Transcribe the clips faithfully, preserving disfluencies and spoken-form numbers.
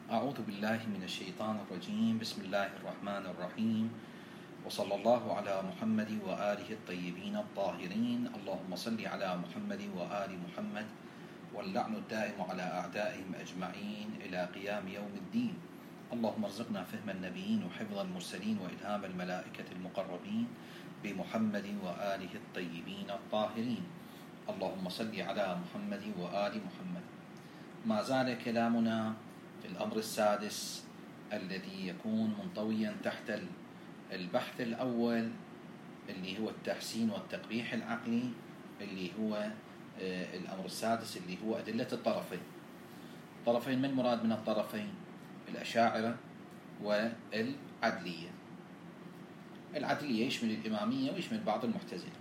أعوذ بالله من الشيطان الرجيم. بسم الله الرحمن الرحيم، وصلى الله على محمد وآله الطيبين الطاهرين. اللهم صل على محمد وآل محمد، واللعن الدائم على أعدائهم أجمعين إلى قيام يوم الدين. اللهم ارزقنا فهم النبيين وحفظ المرسلين وإلهام الملائكة المقربين بمحمد وآله الطيبين الطاهرين. اللهم صل على محمد وآل محمد. ما زال كلامنا في الأمر السادس الذي يكون منطويا تحت البحث الأول اللي هو التحسين والتقبيح العقلي، اللي هو الأمر السادس اللي هو أدلة الطرفين. طرفين، من مراد من الطرفين؟ الأشاعرة والعدلية. العدلية يشمل الإمامية ويشمل بعض المعتزلة.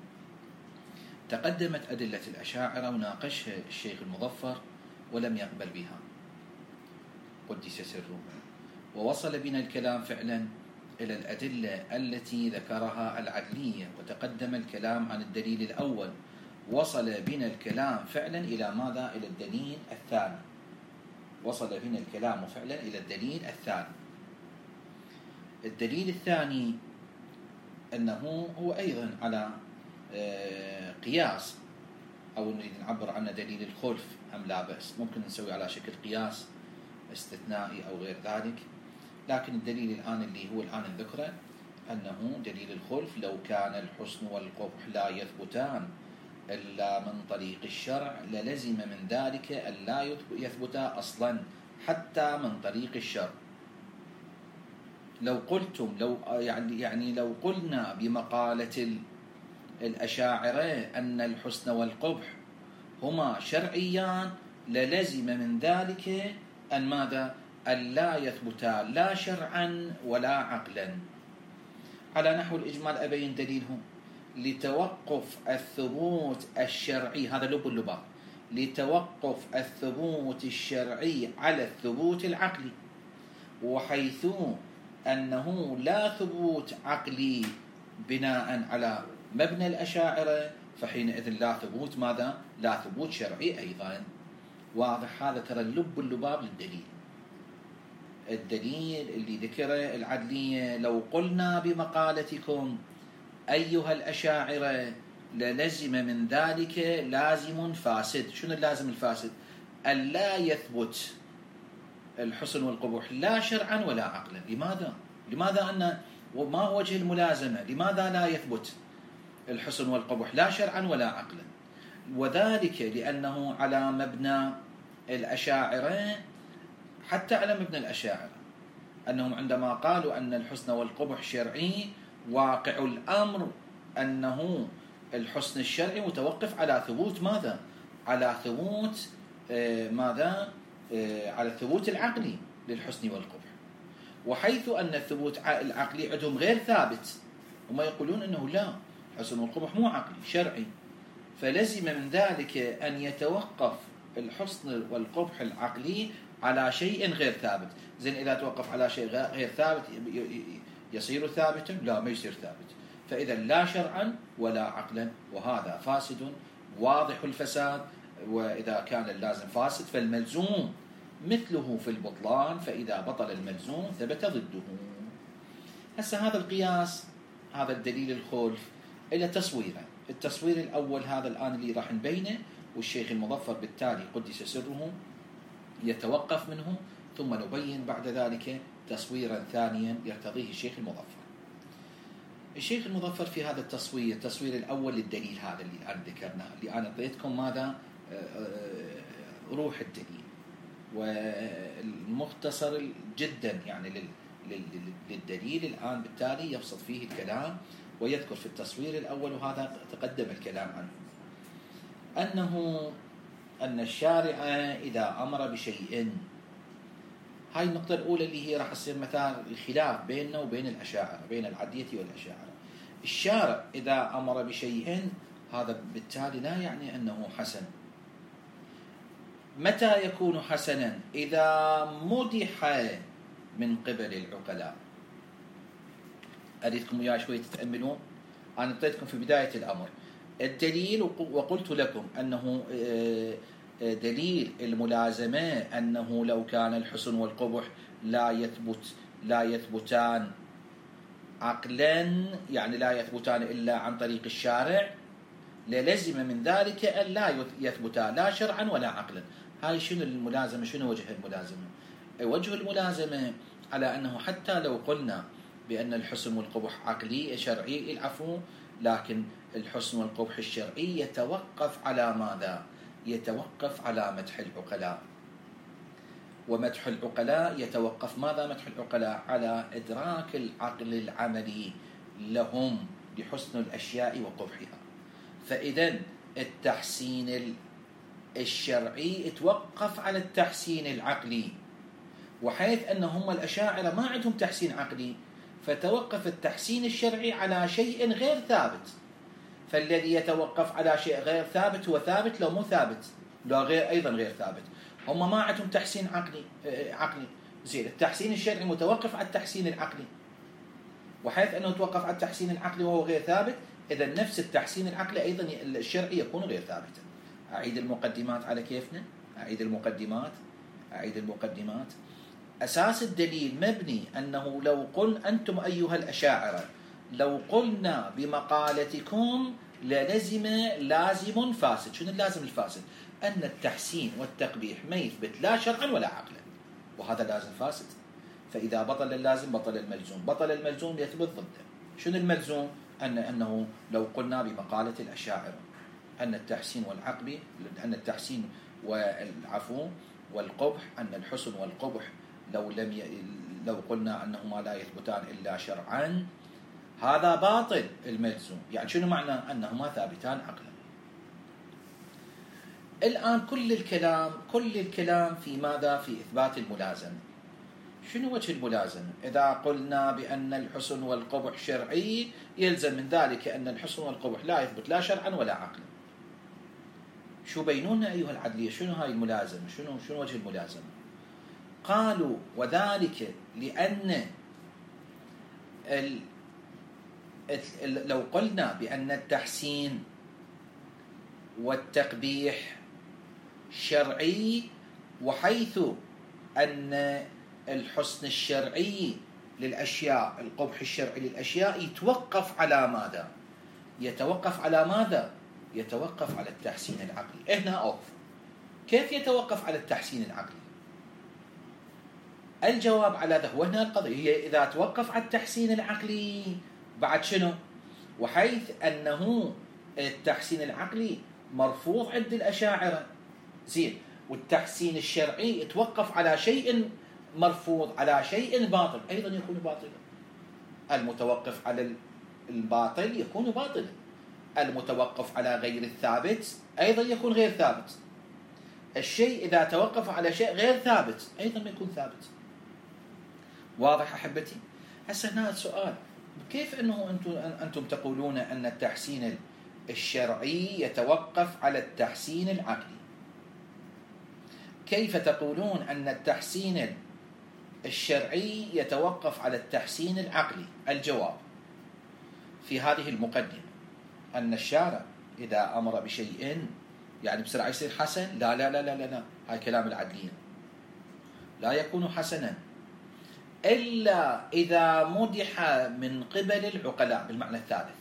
تقدمت أدلة الأشاعرة وناقشها الشيخ المظفر ولم يقبل بها قدس سره، ووصل بنا الكلام فعلا إلى الأدلة التي ذكرها العدلية، وتقدم الكلام عن الدليل الأول. وصل بنا الكلام فعلا إلى ماذا؟ إلى الدليل الثاني. وصل بنا الكلام فعلا إلى الدليل الثاني. الدليل الثاني أنه هو أيضا على قياس، أو نريد نعبر عنه دليل الخلف أم لا بأس، ممكن نسوي على شكل قياس استثنائي أو غير ذلك. لكن الدليل الآن اللي هو الآن ذكره أنه دليل الخلف، لو كان الحسن والقبح لا يثبتان إلا من طريق الشرع للزم من ذلك أن لا يثبتا أصلا حتى من طريق الشرع. لو قلتم لو يعني يعني لو قلنا بمقالة الأشاعرة أن الحسن والقبح هما شرعيان للزم من ذلك أن ماذا؟ أن لا يثبتا لا شرعا ولا عقلا. على نحو الإجمال أبين دليلهم: لتوقف الثبوت الشرعي، هذا لب اللباب، لتوقف الثبوت الشرعي على الثبوت العقلي، وحيث أنه لا ثبوت عقلي بناء على مبنى الأشاعرة، فحينئذ لا ثبوت ماذا؟ لا ثبوت شرعي أيضا. واضح هذا؟ ترى اللب اللباب للدليل. الدليل اللي ذكره العدلية: لو قلنا بمقالتكم أيها الأشاعرة للزم من ذلك لازم فاسد. شنو اللازم الفاسد؟ أن لا يثبت الحسن والقبح لا شرعا ولا عقلا. لماذا؟ لماذا أن وما هو وجه الملازمة؟ لماذا لا يثبت الحسن والقبح لا شرعا ولا عقلا؟ وذلك لأنه على مبنى الأشاعرة، حتى على مبنى الأشاعرة، أنهم عندما قالوا أن الحسن والقبح شرعي، واقع الأمر أنه الحسن الشرعي متوقف على ثبوت ماذا؟ على ثبوت آه ماذا؟ آه على الثبوت العقلي للحسن والقبح. وحيث أن الثبوت العقلي عندهم غير ثابت، هم يقولون أنه لا، الحسن والقبح مو عقلي شرعي، فلزم من ذلك أن يتوقف الحسن والقبح العقلي على شيء غير ثابت. زين، إذا توقف على شيء غير ثابت يصير ثابتا؟ لا، ما يصير ثابت. فإذا لا شرعا ولا عقلا، وهذا فاسد واضح الفساد. وإذا كان اللازم فاسد فالملزوم مثله في البطلان، فإذا بطل الملزوم ثبت ضده. هسه هذا القياس، هذا الدليل الخلف، إلى تصويره. التصوير الأول هذا الآن اللي راح نبينه، والشيخ المظفر بالتالي قدس سره يتوقف منه، ثم نبين بعد ذلك تصويرا ثانيا يرتضيه الشيخ المظفر. الشيخ المظفر في هذا التصوير، التصوير الأول للدليل هذا اللي الآن ذكرناه، اللي أنا أعطيتكم ماذا؟ روح الدليل، والمختصر جدا يعني للدليل الآن، بالتالي يبسط فيه الكلام ويذكر في التصوير الأول، وهذا تقدم الكلام عنه، أنه أن الشارع إذا أمر بشيء، هاي النقطة الأولى اللي هي راح تصير مثال الخلاف بيننا وبين الأشاعرة، بين العدلية والأشاعرة. الشارع إذا أمر بشيء، هذا بالتالي لا يعني أنه حسن. متى يكون حسنا؟ إذا مدح من قبل العقلاء. أريدكم وياه شوي تتأملون. أنا أعطيتكم في بداية الأمر الدليل، وقلت لكم أنه دليل الملازمة أنه لو كان الحسن والقبح لا يثبت لا يثبتان عقلا، يعني لا يثبتان إلا عن طريق الشارع، للزم من ذلك أن لا يثبتا لا شرعا ولا عقلا. هاي شنو الملازمة؟ شنو وجه الملازمة؟ وجه الملازمة على أنه حتى لو قلنا بأن الحسن والقبح عقلي شرعي العفو، لكن الحسن والقبح الشرعي يتوقف على ماذا؟ يتوقف على مدح العقلاء، ومدح العقلاء يتوقف ماذا؟ مدح العقلاء على إدراك العقل العملي لهم بحسن الأشياء وقبحها. فإذا التحسين الشرعي يتوقف على التحسين العقلي، وحيث أن هم الأشاعرة ما عندهم تحسين عقلي، فتوقف التحسين الشرعي على شيء غير ثابت. فالذي يتوقف على شيء غير ثابت هو ثابت لو مو ثابت، لو غير أيضا غير ثابت. هم ما عندهم تحسين عقلي عقلي زين. التحسين الشرعي متوقف على التحسين العقلي، وحيث أنه توقف على التحسين العقلي وهو غير ثابت، إذا نفس التحسين العقلي أيضا الشرعي يكون غير ثابتا. أعيد المقدمات على كيفنا، أعيد المقدمات أعيد المقدمات أساس الدليل مبني أنه لو قل أنتم أيها الأشاعرة لو قلنا بمقالتكم للزم لازم فاسد. شنو اللازم الفاسد؟ أن التحسين والتقبيح ما يثبت لا شرعا ولا عقلا، وهذا لازم فاسد. فإذا بطل اللازم بطل الملزوم، بطل الملزوم يثبت ضده. شنو الملزوم؟ أن أنه لو قلنا بمقالة الأشاعرة أن التحسين والعقل أن التحسين والعفو والقبح أن الحسن والقبح لو لم ي... لو قلنا أنهما لا يثبتان إلا شرعا، هذا باطل الملزوم. يعني شنو معنى؟ أنهما ثابتان عقلا. الآن كل الكلام كل الكلام في ماذا؟ في إثبات الملازمة. شنو وجه الملازمة؟ إذا قلنا بأن الحسن والقبح شرعي يلزم من ذلك أن الحسن والقبح لا يثبت لا شرعا ولا عقلا. شو بينونا أيها العدلية؟ شنو هاي الملازمة؟ شنو شنو وجه الملازمة؟ قالوا وذلك لأن ال... ال... لو قلنا بأن التحسين والتقبيح شرعي، وحيث أن الحسن الشرعي للأشياء القبح الشرعي للأشياء يتوقف على ماذا؟ يتوقف على ماذا؟ يتوقف على التحسين العقلي. هنا أوقف. كيف يتوقف على التحسين العقلي؟ الجواب على ذا هو هنا القضية، هي إذا توقف على التحسين العقلي بعد شنو؟ وحيث أنه التحسين العقلي مرفوض عند الأشاعرة، زين، والتحسين الشرعي يتوقف على شيء مرفوض على شيء باطل، أيضا يكون باطلا. المتوقف على الباطل يكون باطلا، المتوقف على غير الثابت أيضا يكون غير ثابت. الشيء إذا توقف على شيء غير ثابت أيضا ما يكون ثابت. واضح أحبتي؟ هسه هنا السؤال، كيف أنه أنتم أنتم تقولون أن التحسين الشرعي يتوقف على التحسين العقلي؟ كيف تقولون أن التحسين الشرعي يتوقف على التحسين العقلي؟ الجواب في هذه المقدمة أن الشارع إذا أمر بشيء يعني بسرعة يصير حسن، لا لا لا لا لا, لا. هاي كلام العدلية، لا يكون حسنا إلا إذا مدح من قبل العقلاء بالمعنى الثالث.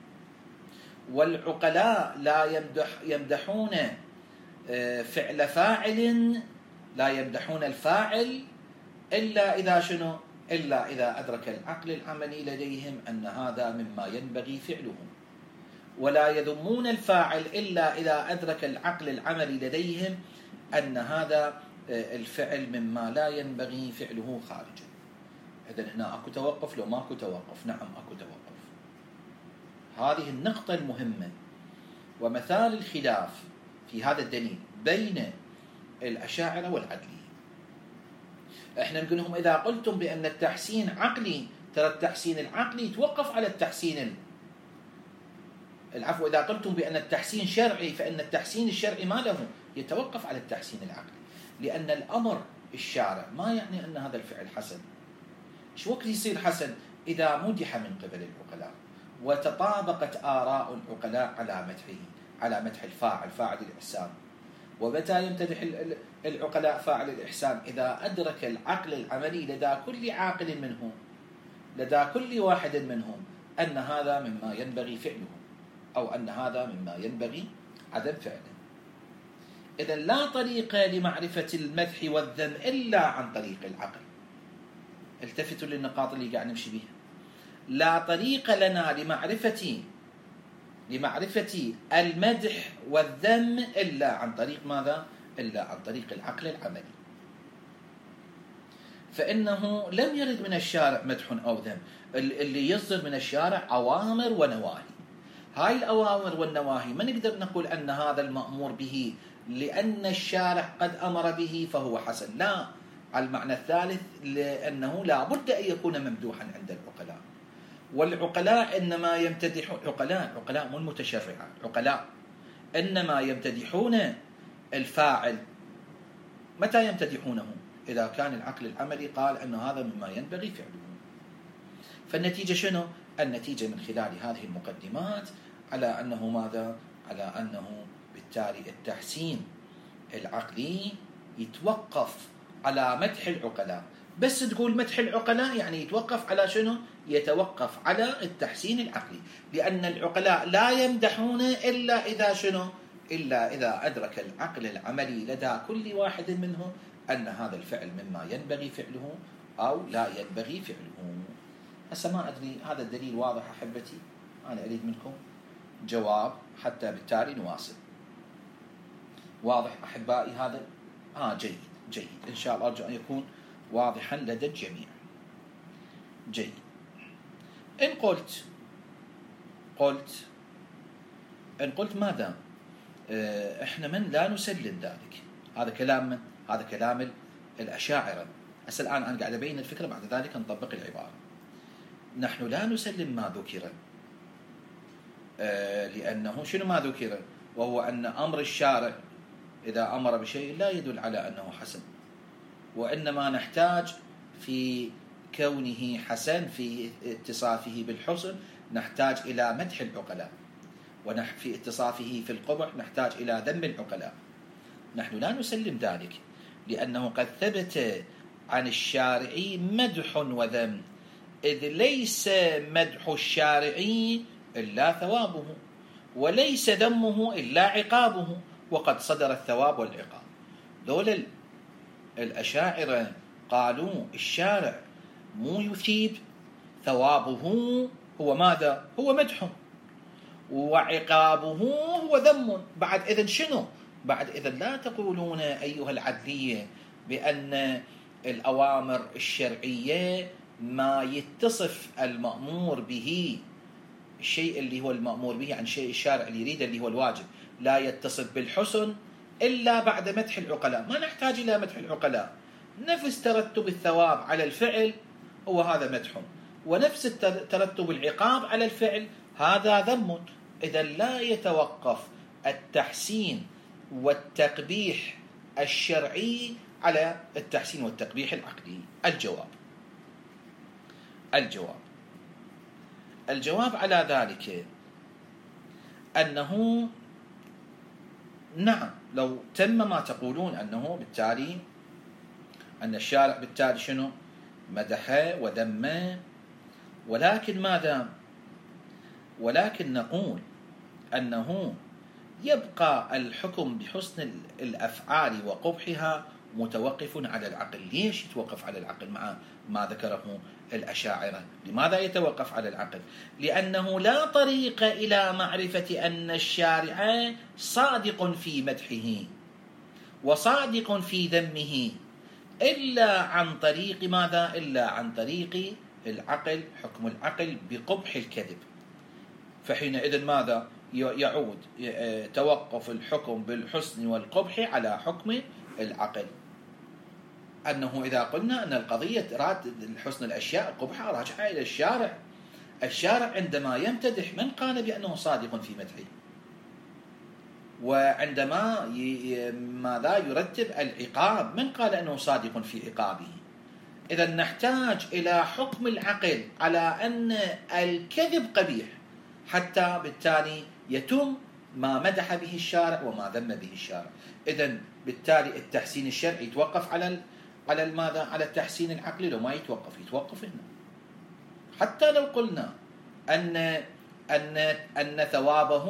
والعقلاء لا يمدح يمدحون فعل فاعل، لا يمدحون الفاعل إلا إذا شنو؟ إلا إذا أدرك العقل العملي لديهم أن هذا مما ينبغي فعله. ولا يذمون الفاعل إلا إذا أدرك العقل العملي لديهم أن هذا الفعل مما لا ينبغي فعله خارجا. إذن هنا أكو توقف لو ماكو توقف؟ نعم أكو توقف. هذه النقطة المهمة ومثال الخلاف في هذا الدليل بين الأشاعرة والعدلية. احنا نقول لهم إذا قلتم بأن التحسين عقلي، ترى التحسين العقلي يتوقف على التحسين العفو. إذا قلتم بأن التحسين شرعي فإن التحسين الشرعي ما له يتوقف على التحسين العقلي، لأن الأمر الشارع ما يعني أن هذا الفعل حسن. شو وقت يصير حسن؟ إذا مدح من قبل العقلاء وتطابقت آراء العقلاء على مدحه، على مدح الفاعل، فاعل الإحسان. ومتى يمتدح العقلاء فاعل الإحسان؟ إذا أدرك العقل العملي لدى كل عاقل منهم، لدى كل واحد منهم، أن هذا مما ينبغي فعله، أو أن هذا مما ينبغي عدم فعله. إذا لا طريق لمعرفة المدح والذم إلا عن طريق العقل. التفتوا للنقاط اللي قاعد نمشي بها. لا طريق لنا لمعرفة لمعرفة المدح والذم إلا عن طريق ماذا؟ إلا عن طريق العقل العملي. فإنه لم يرد من الشارع مدح أو ذم، اللي يصدر من الشارع أوامر ونواهي. هاي الأوامر والنواهي ما نقدر نقول أن هذا المأمور به لأن الشارع قد أمر به فهو حسن، لا، على المعنى الثالث، لأنه لا بد أن يكون ممدوحا عند العقلاء. والعقلاء إنما يمتدحون، عقلاء عقلاء مو المتشرعة، عقلاء إنما يمتدحون الفاعل. متى يمتدحونه؟ إذا كان العقل العملي قال أن هذا مما ينبغي فعله. فالنتيجة شنو؟ النتيجة من خلال هذه المقدمات على أنه ماذا؟ على أنه بالتالي التحسين العقلي يتوقف على مدح العقلاء. بس تقول مدح العقلاء يعني يتوقف على شنو؟ يتوقف على التحسين العقلي، لأن العقلاء لا يمدحون إلا إذا شنو؟ إلا إذا أدرك العقل العملي لدى كل واحد منهم أن هذا الفعل مما ينبغي فعله أو لا ينبغي فعله. هسه ما أدري هذا الدليل واضح أحبتي؟ أنا أريد منكم جواب حتى بالتالي نواصل. واضح أحبائي هذا؟ آه جيد جيد، إن شاء الله أرجو أن يكون واضحا لدى الجميع. جيد. إن قلت قلت إن قلت ماذا؟ اه إحنا من لا نسلم ذلك. هذا كلام من؟ هذا كلام الأشاعرة. هسه الآن أنا قاعد أبين الفكرة، بعد ذلك نطبق العبارة. نحن لا نسلم ما ذكر، اه لأنه شنو ما ذكر؟ وهو أن أمر الشارع إذا أمر بشيء لا يدل على أنه حسن، وإنما نحتاج في كونه حسن، في اتصافه بالحسن نحتاج إلى مدح العقلاء، وفي اتصافه في القبح نحتاج إلى ذم العقلاء. نحن لا نسلم ذلك، لأنه قد ثبت عن الشارع مدح وذم، إذ ليس مدح الشارع إلا ثوابه، وليس ذمه إلا عقابه، وقد صدر الثواب والعقاب. دول الأشاعرة قالوا الشارع مو يثيب، ثوابه هو ماذا؟ هو مدح، وعقابه هو ذم. بعد إذن شنو؟ بعد إذن لا تقولون أيها العدلية بأن الأوامر الشرعية ما يتصف المأمور به، الشيء اللي هو المأمور به عن شيء الشارع اللي يريده اللي هو الواجب، لا يتصف بالحسن إلا بعد مدح العقلاء. ما نحتاج إلى مدح العقلاء، نفس ترتب الثواب على الفعل هو هذا مدح، ونفس ترتب العقاب على الفعل هذا ذم. إذا لا يتوقف التحسين والتقبيح الشرعي على التحسين والتقبيح العقلي. الجواب الجواب الجواب على ذلك أنه نعم، لو تم ما تقولون أنه بالتالي أن الشارع بالتالي شنو؟ مدح وذم، ولكن ماذا؟ ولكن نقول أنه يبقى الحكم بحسن الأفعال وقبحها متوقف على العقل. ليش يتوقف على العقل مع ما ذكره الأشاعرة؟ لماذا يتوقف على العقل؟ لأنه لا طريق إلى معرفة أن الشارع صادق في مدحه وصادق في ذمه إلا عن طريق ماذا؟ إلا عن طريق العقل، حكم العقل بقبح الكذب. فحينئذ ماذا؟ يعود توقف الحكم بالحسن والقبح على حكم العقل. أنه إذا قلنا أن القضية راد الحسن الأشياء القبحة راجعة إلى الشارع، الشارع عندما يمتدح من قال بأنه صادق في مدحه، وعندما ماذا يرتب العقاب من قال أنه صادق في عقابه. إذا نحتاج إلى حكم العقل على أن الكذب قبيح حتى بالتالي يتم ما مدح به الشارع وما ذم به الشارع. إذن بالتالي التحسين الشرعي يتوقف على على ماذا؟ على التحسين العقلي. لو ما يتوقف يتوقف هنا. حتى لو قلنا أن أن أن ثوابه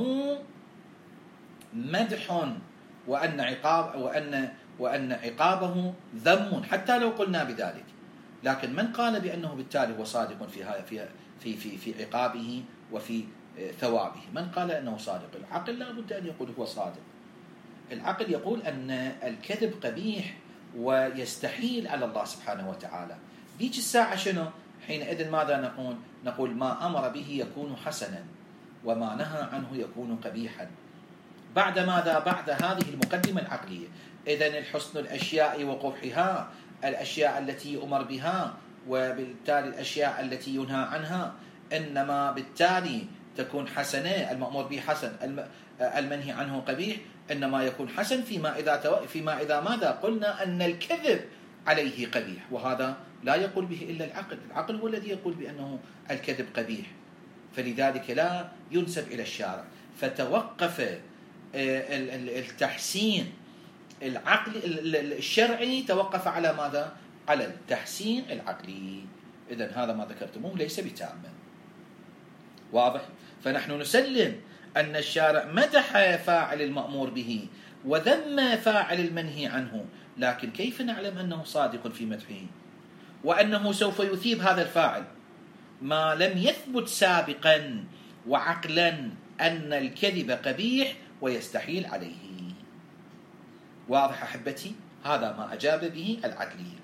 مدح وأن عقاب وأن وأن عقابه ذم، حتى لو قلنا بذلك، لكن من قال بأنه بالتالي هو صادق في في في في في عقابه وفي ثوابه؟ من قال أنه صادق؟ العقل لا بد أن يقول هو صادق. العقل يقول أن الكذب قبيح ويستحيل على الله سبحانه وتعالى. ذيك الساعة شنو؟ حينئذ ماذا نقول؟ نقول ما أمر به يكون حسنا وما نهى عنه يكون قبيحا. بعد ماذا؟ بعد هذه المقدمة العقلية. إذن الحسن الأشياء وقبحها، الأشياء التي يؤمر بها وبالتالي الأشياء التي ينهى عنها، إنما بالتالي تكون حسنة. المأمور به حسن، المنهي عنه قبيح، إنما يكون حسن فيما إذا فيما إذا ماذا؟ قلنا أن الكذب عليه قبيح، وهذا لا يقول به إلا العقل. العقل هو الذي يقول بأنه الكذب قبيح، فلذلك لا ينسب إلى الشارع. فتوقف التحسين العقلي الشرعي، توقف على ماذا؟ على التحسين العقلي. إذن هذا ما ذكرتموه ليس بتاما. واضح؟ فنحن نسلم أن الشارع مدح فاعل المأمور به وذم فاعل المنهي عنه، لكن كيف نعلم أنه صادق في مدحه وأنه سوف يثيب هذا الفاعل ما لم يثبت سابقا وعقلا أن الكذب قبيح ويستحيل عليه؟ واضح أحبتي؟ هذا ما أجاب به العدلية.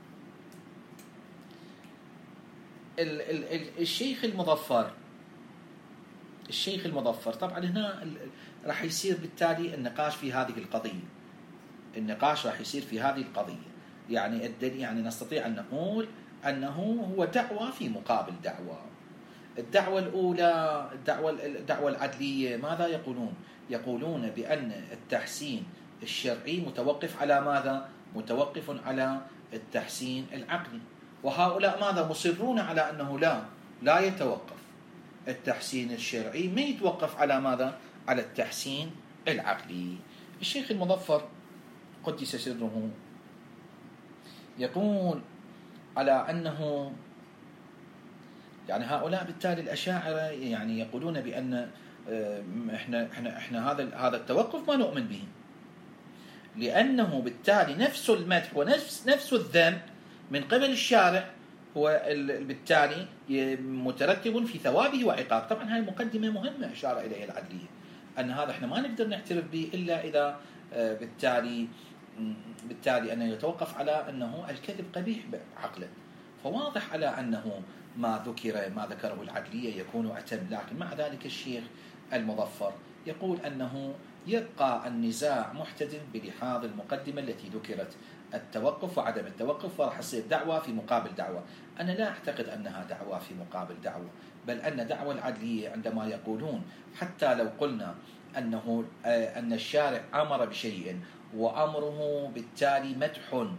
الشيخ المظفر الشيخ المظفر طبعا هنا راح يصير بالتالي النقاش في هذه القضية. النقاش راح يصير في هذه القضية. يعني الدليل، يعني نستطيع أن نقول أنه هو دعوة في مقابل دعوة. الدعوة الأولى الدعوة الدعوة العدلية ماذا يقولون؟ يقولون بأن التحسين الشرعي متوقف على ماذا؟ متوقف على التحسين العقلي. وهؤلاء ماذا؟ مصرون على أنه لا لا يتوقف التحسين الشرعي، ما يتوقف على ماذا؟ على التحسين العقلي. الشيخ المظفر قدس سره يقول على أنه يعني هؤلاء بالتالي الأشاعرة يعني يقولون بأن احنا احنا احنا هذا هذا التوقف ما نؤمن به، لأنه بالتالي نفس المدح ونفس نفس الذم من قبل الشارع هو بالتالي مترتب في ثوابه وعقاب. طبعا هاي مقدمة مهمة أشار إليها العدلية، أن هذا احنا ما نقدر نعترف به إلا إذا بالتالي بالتالي أنه يتوقف على أنه الكذب قبيح عقلا. فواضح على أنه ما ذكر ما ذكره العدلية يكون أتم. لكن مع ذلك الشيخ المظفر يقول أنه يبقى النزاع محتدم بلحاظ المقدمة التي ذكرت، التوقف وعدم التوقف، وراح تصير دعوة في مقابل دعوة. أنا لا أعتقد أنها دعوة في مقابل دعوة، بل أن دعوة العدلية عندما يقولون حتى لو قلنا أنه أن الشارع أمر بشيء وأمره بالتالي مدح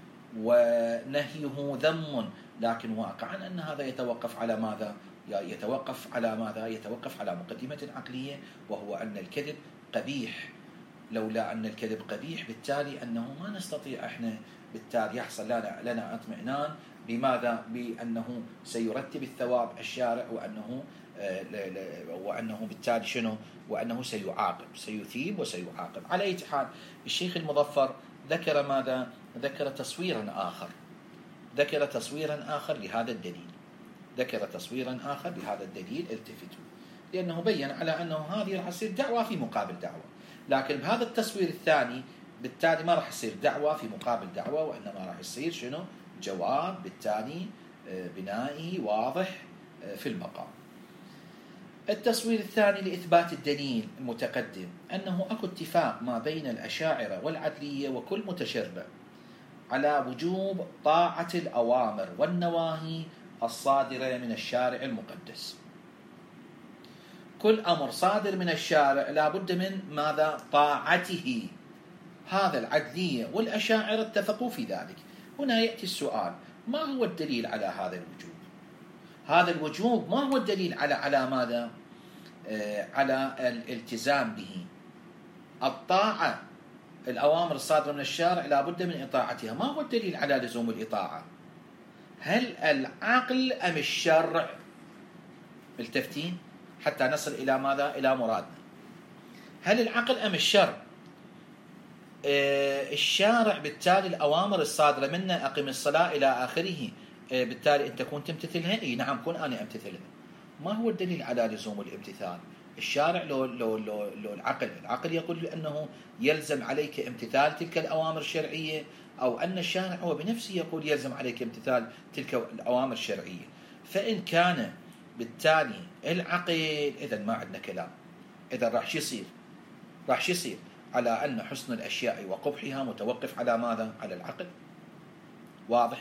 ونهيه ذم، لكن واقعا أن هذا يتوقف على ماذا؟ يتوقف على ماذا؟ يتوقف على مقدمة عقلية، وهو أن الكذب قبيح. لولا أن الكذب قبيح بالتالي أنه ما نستطيع إحنا بالتالي يحصل لنا لنا اطمئنان بماذا؟ بأنه سيرتب الثواب الشارع، وأنه وأنه بالتالي شنو؟ وأنه سيعاقب، سيثيب وسيعاقب. على أي حال الشيخ المظفر ذكر ماذا؟ ذكر تصويرا آخر ذكر تصويرا آخر لهذا الدليل ذكر تصويرا آخر لهذا الدليل التفتوا، لأنه بين على أنه هذه راح تصير دعوة في مقابل دعوة، لكن بهذا التصوير الثاني بالتالي ما راح يصير دعوة في مقابل دعوة، وإنما راح يصير شنو؟ جواب بالتالي بنائي واضح في المقام. التصوير الثاني لإثبات الدليل المتقدم أنه أكو اتفاق ما بين الأشاعرة والعدلية وكل متشرع على وجوب طاعة الأوامر والنواهي الصادرة من الشارع المقدس. كل أمر صادر من الشارع لا بد من ماذا؟ طاعته. هذا العدلية والأشاعرة اتفقوا في ذلك. هنا يأتي السؤال: ما هو الدليل على هذا الوجوب؟ هذا الوجوب ما هو الدليل على على ماذا؟ على الالتزام به. الطاعة، الأوامر الصادرة من الشارع لا بد من إطاعتها. ما هو الدليل على لزوم الإطاعة؟ هل العقل أم الشرع؟ ملتفتين حتى نصل إلى ماذا؟ إلى مرادنا. هل العقل أم الشرع؟ آه الشارع بالتالي الأوامر الصادرة منه أقم الصلاة إلى آخره، آه بالتالي أنت كنت تمتثلها؟ إيه نعم كن أنا أمتثلها. ما هو الدليل على لزوم الامتثال؟ الشارع لو, لو, لو, لو العقل العقل يقول بأنه يلزم عليك امتثال تلك الأوامر الشرعية، أو أن الشارع هو بنفسه يقول يلزم عليك امتثال تلك الأوامر الشرعية. فإن كان بالتالي العقل، إذا ما عندنا كلام. إذا راح شو يصير؟ راح شو يصير؟ على أن حسن الأشياء وقبحها متوقف على ماذا؟ على العقل. واضح؟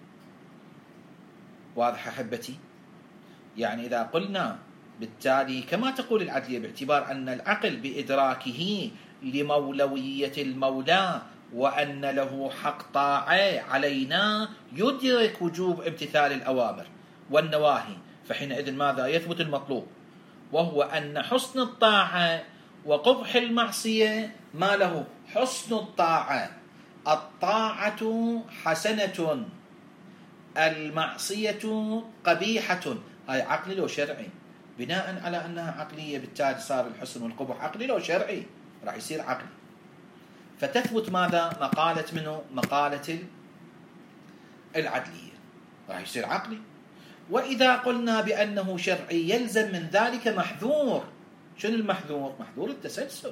واضح أحبتي؟ يعني إذا قلنا بالتالي كما تقول العدلية، باعتبار أن العقل بإدراكه لمولوية المولى وأن له حق طاعة علينا يدرك وجوب امتثال الأوامر والنواهي، فحينئذ ماذا؟ يثبت المطلوب، وهو أن حسن الطاعة وقبح المعصية ما له؟ حسن الطاعة. الطاعة حسنة، المعصية قبيحة. هاي عقلي لو شرعي؟ بناء على أنها عقلية بالتالي صار الحسن والقبح عقلي لو شرعي راح يصير عقلي. فتثبت ماذا؟ مقالة منه؟ مقالة العدلية، راح يصير عقلي. وإذا قلنا بأنه شرعي يلزم من ذلك محذور. شنو المحذور؟ محذور التسلسل،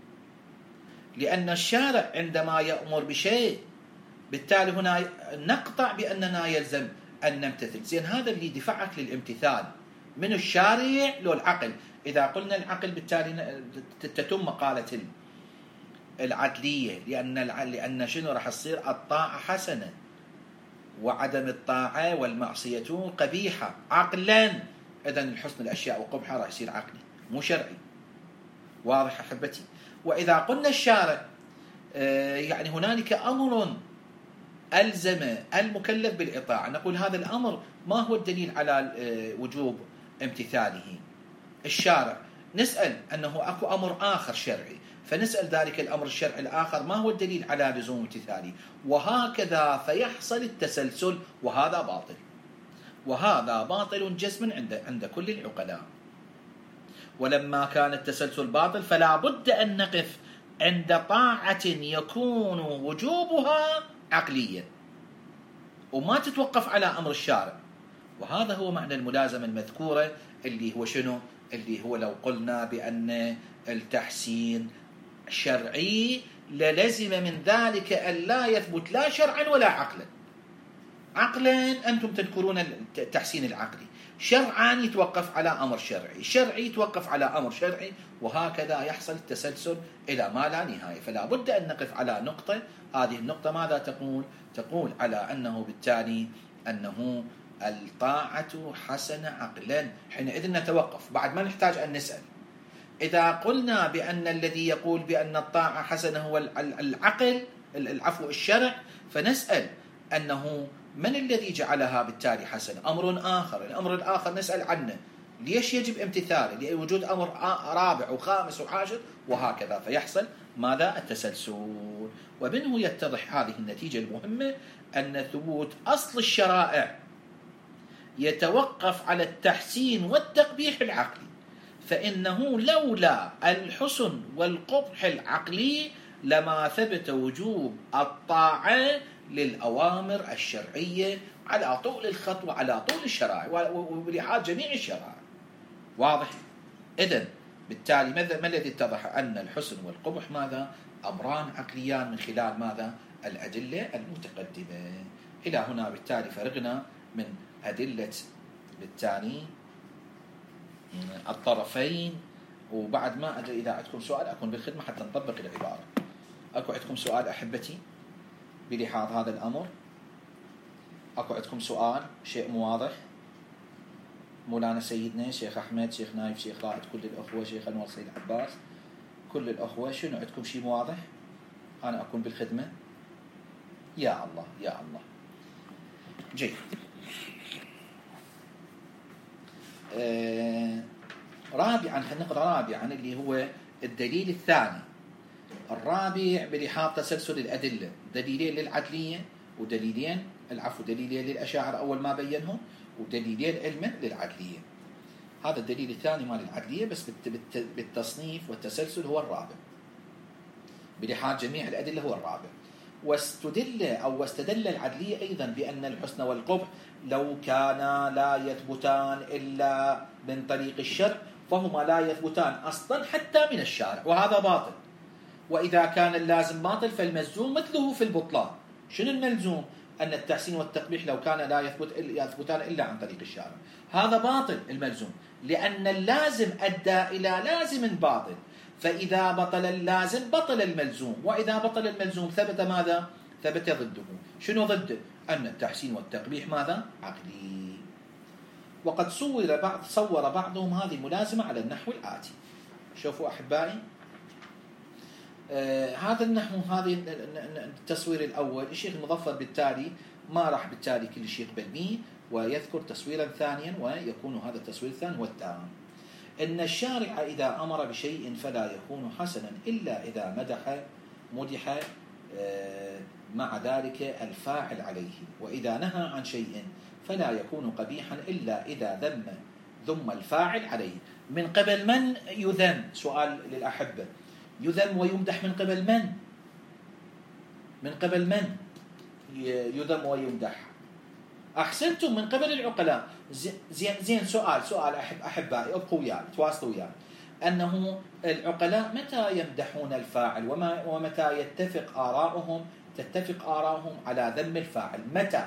لأن الشارع عندما يأمر بشيء بالتالي هنا نقطع بأننا يلزم أن نمتثل. زين هذا اللي دفعك للامتثال من الشارع لو العقل. إذا قلنا العقل بالتالي تتم مقالة العدلية، لأن لأن شنو راح تصير؟ الطاعة حسنة وعدم الطاعة والمعصية قبيحة عقلا. إذن الحسن الأشياء وقبحها راح يصير عقلي مو شرعي. واضح أحبتي؟ وإذا قلنا الشارع يعني هنالك أمر ألزم المكلف بالإطاعة، نقول هذا الأمر ما هو الدليل على وجوب امتثاله؟ الشارع. نسأل أنه أكو أمر آخر شرعي، فنسأل ذلك الأمر الشرعي الآخر ما هو الدليل على لزوم امتثاله؟ وهكذا فيحصل التسلسل، وهذا باطل، وهذا باطل جزما عند عند كل العقلاء. ولما كان التسلسل باطل فلا بد أن نقف عند طاعة يكون وجوبها عقليا وما تتوقف على أمر الشارع. وهذا هو معنى الملازمة المذكورة، اللي هو شنو؟ اللي هو لو قلنا بأن التحسين شرعي للزم من ذلك أن لا يثبت لا شرعا ولا عقلا. عقلا أنتم تذكرون التحسين العقلي، شرعا يتوقف على أمر شرعي، شرعي يتوقف على أمر شرعي، وهكذا يحصل التسلسل إلى ما لا نهاية. فلا بد أن نقف على نقطة. هذه النقطة ماذا تقول؟ تقول على أنه بالتالي أنه الطاعة حسنة عقلا. حينئذ نتوقف، بعد ما نحتاج أن نسأل. إذا قلنا بأن الذي يقول بأن الطاعة حسنة هو العقل، العفو الشرع، فنسأل أنه من الذي جعلها بالتالي حسنة؟ أمر آخر. الأمر الآخر نسأل عنه ليش يجب امتثاله؟ لوجود أمر رابع وخامس وعاشر، وهكذا فيحصل ماذا؟ التسلسل. ومنه يتضح هذه النتيجة المهمة، أن ثبوت أصل الشرائع يتوقف على التحسين والتقبيح العقلي، فإنه لولا الحسن والقبح العقلي لما ثبت وجوب الطاعة للأوامر الشرعية على طول الخط وعلى طول الشرائع وبلحاظ جميع الشرائع. واضح؟ إذن بالتالي ما الذي اتضح؟ أن الحسن والقبح ماذا؟ أمران عقليان من خلال ماذا؟ الأدلة المتقدمة. إلى هنا بالتالي فرغنا من أدلة بالتالي الطرفين. وبعد ما أدري إذا عندكم سؤال أكون بالخدمة حتى نطبق العبارة. أكو عندكم سؤال أحبتي بلحاظ هذا الأمر؟ أكو عندكم سؤال؟ شيء مو واضح؟ مولانا سيدنا شيخ أحمد، شيخ نايف، شيخ رائد، كل الأخوة، شيخ أنور، سيد عباس، كل الأخوة، شنو عندكم شيء مو واضح؟ أنا أكون بالخدمة. يا الله يا الله. جيد. أه رابعا خلينا نقرأ رابعا اللي هو الدليل الثاني. الرابع بلحاظ تسلسل الأدلة، دليلين للعدلية ودليلين العفو دليلين للأشاعرة أول ما بينهم، ودليلين علما للعدلية. هذا الدليل الثاني مال العدلية بس بالتصنيف والتسلسل هو الرابع، بلحاظ جميع الأدلة هو الرابع. واستدل أو واستدل العدلية أيضا بأن الحسن والقبح لو كانا لا يثبتان إلا من طريق الشرع فهما لا يثبتان أصلا حتى من الشارع، وهذا باطل. وإذا كان اللازم باطل فالملزوم مثله في البطلان. شنو الملزوم؟ أن التحسين والتقبيح لو كان لا يثبت يثبتان إلا عن طريق الشارع، هذا باطل الملزوم، لأن اللازم أدى إلى لازم باطل، فإذا بطل اللازم بطل الملزوم، وإذا بطل الملزوم ثبت ماذا؟ ثبت ضده. شنو ضده؟ أن التحسين والتقبيح ماذا؟ عقلي. وقد صور بعض صور بعضهم هذه الملازمة على النحو الآتي. شوفوا أحبائي، آه هذا النحو، هذه التصوير الأول الشيخ المظفر بالتالي ما راح بالتالي كل شيء يقبل به، ويذكر تصويرا ثانيا، ويكون هذا التصوير الثاني هو التام. إن الشارع إذا أمر بشيء فلا يكون حسنا إلا إذا مدح مدح آه مع ذلك الفاعل عليه، وإذا نهى عن شيء فلا يكون قبيحا إلا إذا ذم ذم الفاعل عليه. من قبل من يذم؟ سؤال للأحبة، يذم ويمدح من قبل من؟ من قبل من يذم ويمدح؟ أحسنتم، من قبل العقلاء. زين زين سؤال سؤال أحب أحبائي ابقوا وياي تواصلوا وياي، أنه العقلاء متى يمدحون الفاعل وما ومتى يتفق آراؤهم تتفق آراؤهم على ذم الفاعل؟ متى؟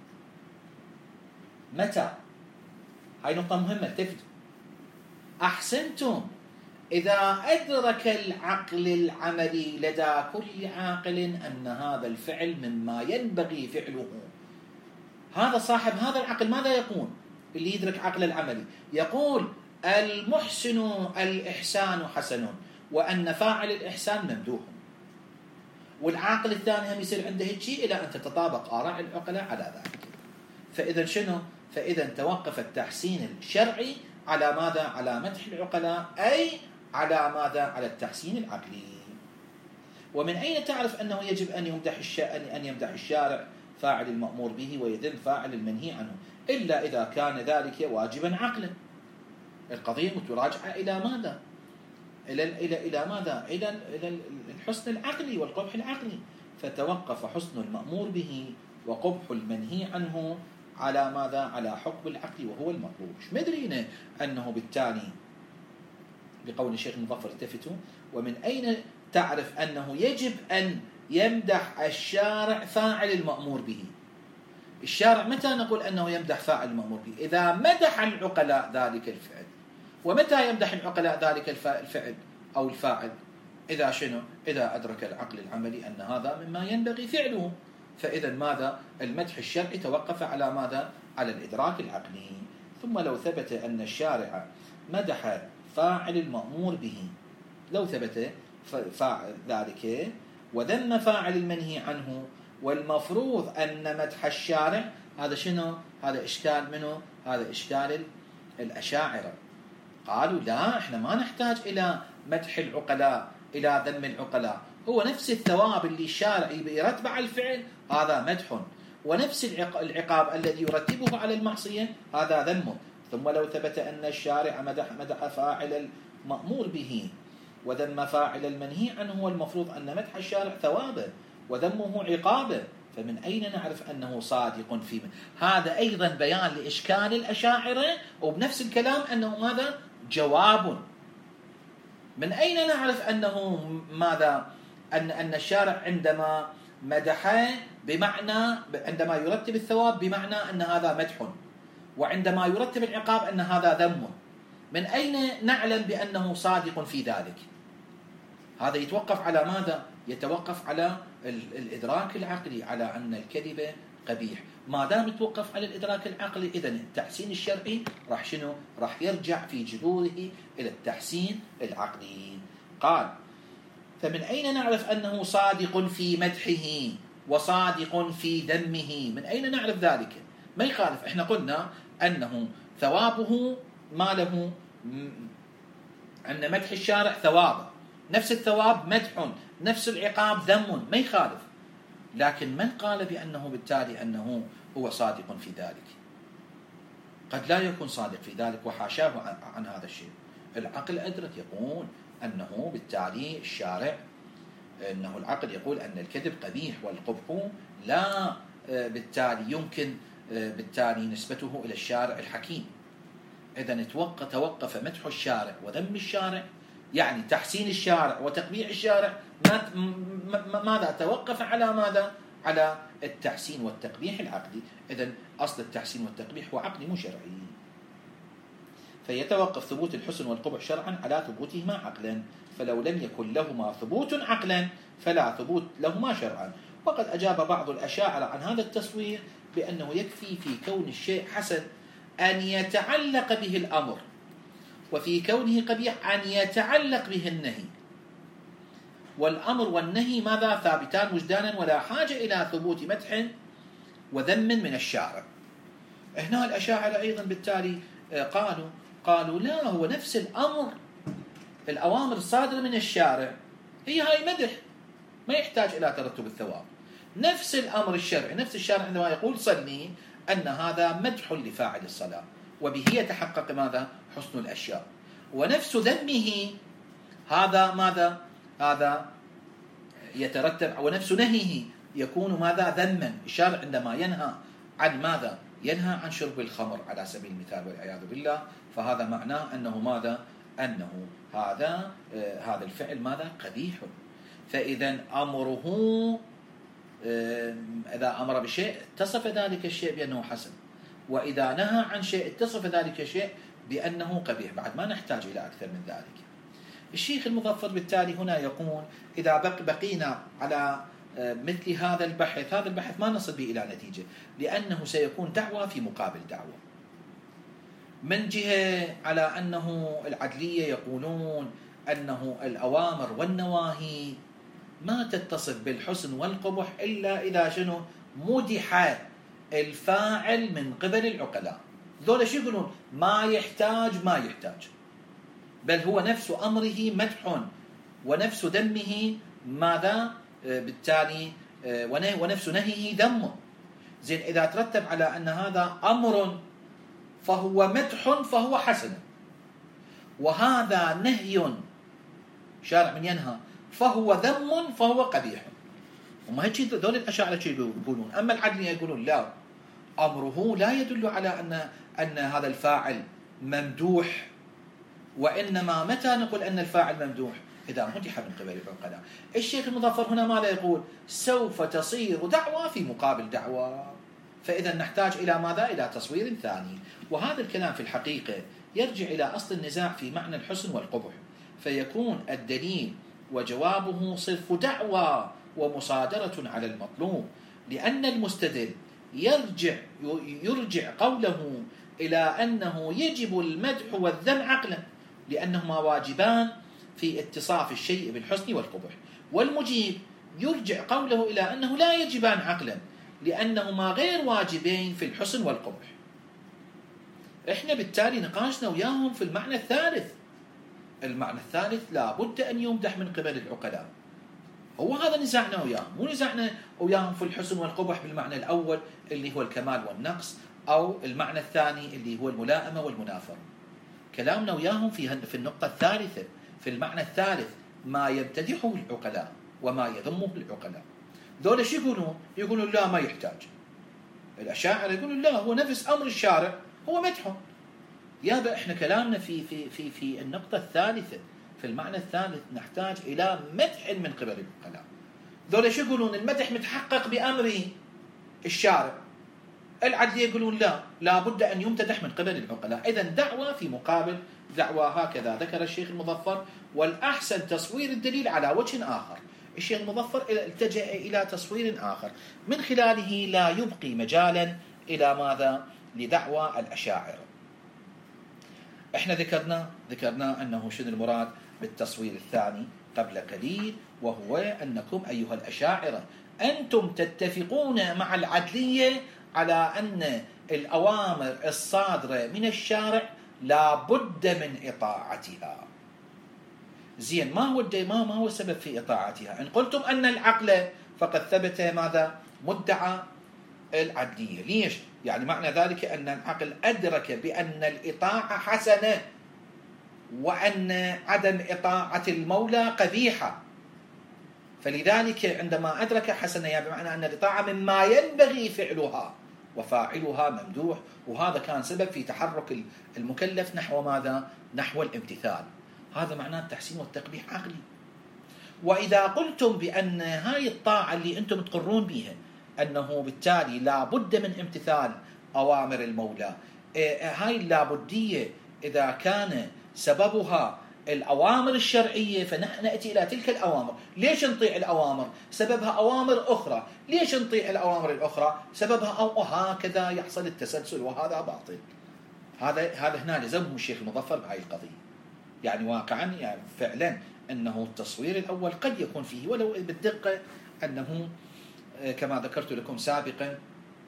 متى؟ هاي نقطة مهمة تفت. أحسنتم، إذا أدرك العقل العملي لدى كل عاقل أن هذا الفعل مما ينبغي فعله، هذا صاحب هذا العقل ماذا يقول؟ اللي يدرك عقل العملي يقول المحسن الإحسان حسن، وأن فاعل الإحسان ممدوح. والعاقل الثاني هم يصير عنده هيك شيء إلى أن تتطابق آراء العقلاء على ذلك. فإذا شنو؟ فإذا توقف التحسين الشرعي على ماذا؟ على مدح العقلاء، أي على ماذا؟ على التحسين العقلي. ومن أين تعرف أنه يجب أن يمدح أن يمدح الشارع فاعل المأمور به ويذم فاعل المنهي عنه؟ إلا إذا كان ذلك واجبا عقلا. القضية متراجعة إلى ماذا؟ إلى إلى إلى ماذا؟ إلى إلى الحسن العقلي والقبح العقلي. فتوقف حسن المأمور به وقبح المنهي عنه على ماذا؟ على حكم العقل وهو المطلوب. مدرينا أنه بالتالي بقول الشيخ المظفر التفتوا، ومن أين تعرف أنه يجب أن يمدح الشارع فاعل المأمور به؟ الشارع متى نقول أنه يمدح فاعل المأمور به؟ إذا مدح العقلاء ذلك الفعل. ومتى يمدح العقلاء ذلك الفعل أو الفاعل؟ إذا شنو؟ إذا أدرك العقل العملي أن هذا مما ينبغي فعله. فإذا ماذا؟ المدح الشرعي توقف على ماذا؟ على الإدراك العقلي. ثم لو ثبت أن الشارع مدح فاعل المأمور به، لو ثبت فاعل ذلك وذم فاعل المنهي عنه، والمفروض أن مدح الشارع هذا شنو؟ هذا إشكال منه؟ هذا إشكال الأشاعرة. قالوا لا، احنا ما نحتاج إلى مدح العقلاء، إلى ذم العقلاء، هو نفس الثواب اللي الشارع يرتب على الفعل هذا مدح، ونفس العقاب الذي يرتبه على المعصية هذا ذم. ثم لو ثبت أن الشارع مدح مدح فاعل المأمور به وذم فاعل المنهي عنه، والمفروض أن مدح الشارع ثوابه وذمه عقابه، فمن أين نعرف أنه صادق في من؟ هذا أيضا بيان لإشكال الأشاعرة، وبنفس الكلام أنه هذا جواب. من أين نعرف أنه ماذا؟ أن أن الشارع عندما مدح بمعنى عندما يرتب الثواب بمعنى أن هذا مدح، وعندما يرتب العقاب أن هذا ذم. من أين نعلم بأنه صادق في ذلك؟ هذا يتوقف على ماذا؟ يتوقف على الإدراك العقلي، على أن الكذب قبيح. ما دام يتوقف على الإدراك العقلي، إذن التحسين الشرعي راح شنو؟ راح يرجع في جذوره إلى التحسين العقلي. قال: فمن أين نعرف أنه صادق في مدحه وصادق في ذمه؟ من أين نعرف ذلك؟ ما يخالف، احنا قلنا أنه ثوابه ما له أن مدح الشارع ثوابه، نفس الثواب مدح، نفس العقاب ذم، ما يخالف. لكن من قال بأنه بالتالي أنه هو صادق في ذلك؟ قد لا يكون صادق في ذلك وحاشاه عن, عن هذا الشيء. العقل أدرك يقول أنه بالتالي الشارع، أنه العقل يقول أن الكذب قبيح والقبح لا بالتالي يمكن بالتالي نسبته إلى الشارع الحكيم. إذا توقف, توقف مدح الشارع وذم الشارع، يعني تحسين الشارع وتقبيح الشارع، ماذا توقف على ماذا؟ على التحسين والتقبيح العقلي. إذن أصل التحسين والتقبيح هو عقلي مو شرعي، فيتوقف ثبوت الحسن والقبح شرعا على ثبوتهما عقلا، فلو لم يكن لهما ثبوت عقلا فلا ثبوت لهما شرعا. وقد أجاب بعض الأشاعرة عن هذا التصوير بأنه يكفي في كون الشيء حسن أن يتعلق به الأمر، وفي كونه قبيح أن يتعلق به النهي، والأمر والنهي ماذا؟ ثابتان وجدانا، ولا حاجة إلى ثبوت مدح وذم من الشارع. هنا الأشاعرة أيضا بالتالي قالوا قالوا لا، هو نفس الأمر، الأوامر الصادرة من الشارع هي هاي مدح، ما يحتاج إلى ترتب الثواب. نفس الأمر الشرعي، نفس الشارع عندما يقول صلي، أن هذا مدح لفاعل الصلاة، وبه يتحقق ماذا؟ حسن الأشياء. ونفس ذمه هذا ماذا؟ هذا يترتب، ونفس نهيه يكون ماذا؟ ذما. الشارع عندما ينهى عن ماذا؟ ينهى عن شرب الخمر على سبيل المثال والعياذ بالله، فهذا معناه أنه ماذا؟ أنه هذا آه هذا الفعل ماذا؟ قبيح. فإذا أمره آه إذا أمر بشيء اتصف ذلك الشيء بأنه حسن، وإذا نهى عن شيء اتصف ذلك الشيء بأنه قبيح. بعد ما نحتاج إلى أكثر من ذلك. الشيخ المظفر بالتالي هنا يقول إذا بقينا على مثل هذا البحث، هذا البحث ما نصل به إلى نتيجة، لأنه سيكون دعوة في مقابل دعوة. من جهة على أنه العدلية يقولون أنه الأوامر والنواهي ما تتصف بالحسن والقبح إلا إذا شنو؟ مدح الفاعل من قبل العقلاء. ذولا شو يقولون؟ ما يحتاج ما يحتاج، بل هو نفس أمره مدح ونفس ذمه ماذا؟ بالتالي ونفس نهيه ذم. زين، إذا ترتب على أن هذا أمر فهو مدح فهو حسن، وهذا نهي شارع من ينهى فهو ذم فهو قبيح. وما هيك ذول الأشاعرة يقولون. أما العدلية يقولون لا، أمره لا يدل على أن أن هذا الفاعل ممدوح، وإنما متى نقول أن الفاعل ممدوح؟ إذا مدح من قبل العقلاء. الشيخ المظفر هنا ماذا يقول؟ سوف تصير دعوة في مقابل دعوة، فإذا نحتاج إلى ماذا؟ إلى تصوير ثاني. وهذا الكلام في الحقيقة يرجع إلى أصل النزاع في معنى الحسن والقبح، فيكون الدليل وجوابه صرف دعوة ومصادرة على المطلوب، لأن المستدل يرجع يرجع قوله إلى أنه يجب المدح والذم عقلا، لأنهما واجبان في اتصاف الشيء بالحسن والقبح، والمجيب يرجع قوله إلى أنه لا يجبان عقلا، لأنهما غير واجبين في الحسن والقبح. إحنا بالتالي نقاشنا وياهم في المعنى الثالث. المعنى الثالث لا بد أن يمدح من قبل العقلاء، هو هذا نزاعنا وياهم، مو نزاعنا وياهم في الحسن والقبح بالمعنى الأول اللي هو الكمال والنقص، أو المعنى الثاني اللي هو الملائمة والمنافرة. كلامنا وياهم في في النقطة الثالثة، في المعنى الثالث، ما يمتدحه العقلاء وما يذمه العقلاء. ذولا شو يقولون؟ يقولون لا ما يحتاج. الأشاعرة يقولون لا، هو نفس أمر الشارع هو مدحه. يابا احنا كلامنا في في في في النقطة الثالثة، في المعنى الثالث نحتاج إلى مدح من قبل العقلاء. ذولا شو يقولون؟ المدح متحقق بأمر الشارع. العدلية يقولون لا، لا بد أن يمتدح من قبل العقلاء. إذن دعوة في مقابل دعوة، هكذا ذكر الشيخ المظفر. والأحسن تصوير الدليل على وجه آخر. الشيخ المظفر التجأ إلى تصوير آخر من خلاله لا يبقي مجالا إلى ماذا؟ لدعوى الأشاعرة. احنا ذكرنا ذكرنا أنه شنو المراد بالتصوير الثاني قبل قليل، وهو أنكم أيها الأشاعرة أنتم تتفقون مع العدلية على أن الأوامر الصادرة من الشارع لا بد من إطاعتها. زين، ما هو ما ما هو السبب في إطاعتها؟ إن قلتم أن العقل فقد ثبت ماذا؟ مدعى العدلية. ليش؟ يعني معنى ذلك أن العقل أدرك بأن الإطاعة حسنة وأن عدم إطاعة المولى قبيحة، فلذلك عندما أدرك حسنة يعني بمعنى أن الإطاعة مما ينبغي فعلها وفاعلها ممدوح، وهذا كان سبب في تحرك المكلف نحو ماذا؟ نحو الامتثال. هذا معناه التحسين والتقبيح عقلي. وإذا قلتم بأن هاي الطاعة اللي أنتم تقرون بها أنه بالتالي لا بد من امتثال أوامر المولى، هاي اللابدية إذا كان سببها الأوامر الشرعية فنحن نأتي إلى تلك الأوامر. ليش نطيع الأوامر؟ سببها أوامر أخرى. ليش نطيع الأوامر الأخرى؟ سببها أو هكذا يحصل التسلسل، وهذا باطل. هذا هذا هنا لزمه الشيخ المظفر بهاي القضية. يعني واقعا يعني فعلا أنه التصوير الأول قد يكون فيه ولو بالدقة أنه كما ذكرت لكم سابقا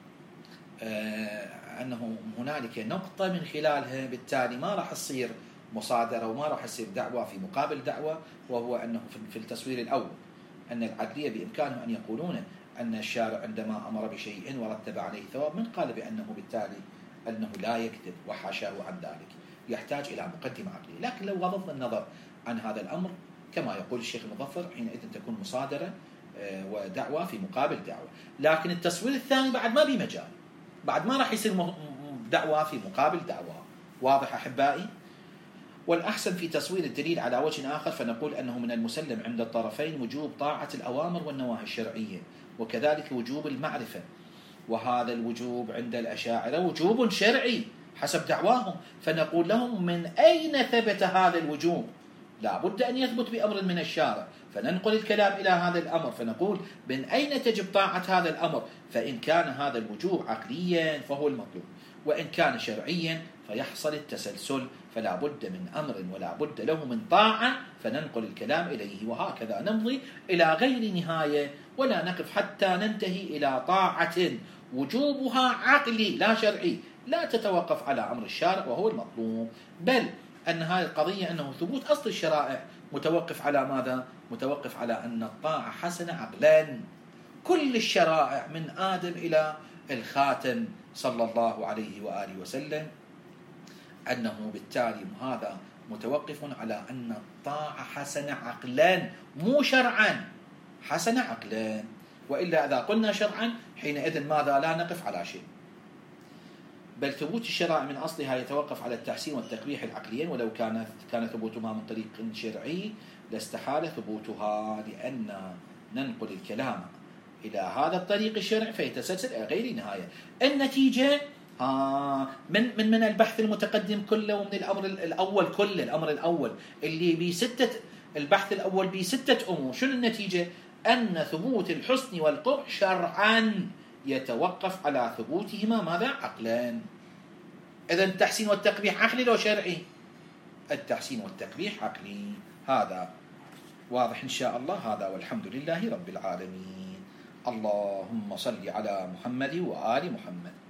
أنه هنالك نقطة من خلالها بالتالي ما راح تصير مصادرة وما راح يصير دعوة في مقابل دعوة، وهو أنه في التصوير الأول أن العدلية بإمكانهم أن يقولون أن الشارع عندما أمر بشيء ورتب عليه ثواب، من قال بأنه بالتالي أنه لا يكذب وحاشاه عن ذلك، يحتاج إلى مقدمة عقلية. لكن لو غضض النظر عن هذا الأمر كما يقول الشيخ المظفر حينئذ تكون مصادرة ودعوة في مقابل دعوة. لكن التصوير الثاني بعد ما بمجال، بعد ما راح يصير دعوة في مقابل دعوة. واضح أحبائي؟ والأحسن في تصوير الدليل على وجه آخر فنقول أنه من المسلم عند الطرفين وجوب طاعة الأوامر والنواهي الشرعية، وكذلك وجوب المعرفة، وهذا الوجوب عند الأشاعرة وجوب شرعي حسب دعواهم، فنقول لهم من أين ثبت هذا الوجوب؟ لا بد أن يثبت بأمر من الشارع، فننقل الكلام إلى هذا الأمر فنقول من أين تجب طاعة هذا الأمر؟ فإن كان هذا الوجوب عقليا فهو المطلوب، وإن كان شرعيا فيحصل التسلسل، فلا بد من أمر ولا بد له من طاعة، فننقل الكلام إليه، وهكذا نمضي إلى غير نهاية، ولا نقف حتى ننتهي إلى طاعة وجوبها عقلي لا شرعي، لا تتوقف على أمر الشارع وهو المطلوب، بل أن هذه القضية أنه ثبوت أصل الشرائع متوقف على ماذا؟ متوقف على أن الطاعة حسنة عقلا. كل الشرائع من آدم إلى الخاتم صلى الله عليه وآله وسلم، أنه بالتالي هذا متوقف على أن الطاعة حسنة عقلا مو شرعا، حسنة عقلا. وإلا إذا قلنا شرعا حينئذ ماذا؟ لا نقف على شيء، بل ثبوت الشرائع من أصلها يتوقف على التحسين والتقبيح العقليين، ولو كان كان ثبوتها من طريق شرعي لاستحال ثبوتها، لأن ننقل الكلام إلى هذا الطريق الشرعي فيتسلسل إلى غير نهاية. النتيجة آه من من من البحث المتقدم كله ومن الأمر الأول كله، الأمر الأول اللي بستة، البحث الأول بستة أمور، شنو النتيجة؟ أن ثبوت الحسن والقبح شرعا يتوقف على ثبوتهما ماذا؟ عقلا. إذن التحسين والتقبيح عقلي لو شرعي؟ التحسين والتقبيح عقلي. هذا واضح إن شاء الله. هذا والحمد لله رب العالمين. اللهم صل على محمد وآل محمد.